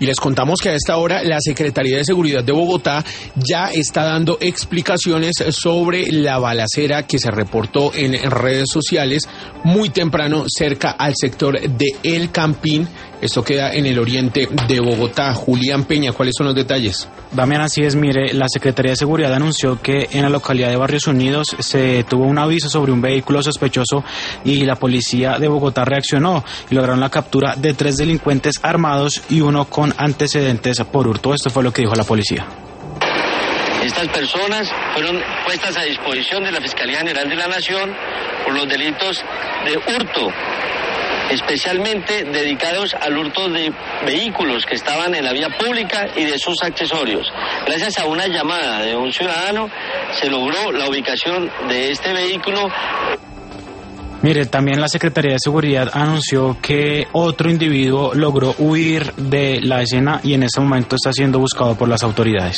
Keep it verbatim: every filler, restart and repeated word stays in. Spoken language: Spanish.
Y les contamos que a esta hora la Secretaría de Seguridad de Bogotá ya está dando explicaciones sobre la balacera que se reportó en redes sociales muy temprano cerca al sector de El Campín. Esto queda en el oriente de Bogotá. Julián Peña, ¿cuáles son los detalles? Damián, así es. Mire, la Secretaría de Seguridad anunció que en la localidad de Barrios Unidos se tuvo un aviso sobre un vehículo sospechoso y la policía de Bogotá reaccionó y lograron la captura de tres delincuentes armados y uno con antecedentes por hurto. Esto fue lo que dijo la policía. Estas personas fueron puestas a disposición de la Fiscalía General de la Nación por los delitos de hurto, especialmente dedicados al hurto de vehículos que estaban en la vía pública y de sus accesorios. Gracias a una llamada de un ciudadano se logró la ubicación de este vehículo. Mire, también la Secretaría de Seguridad anunció que otro individuo logró huir de la escena y en este momento está siendo buscado por las autoridades.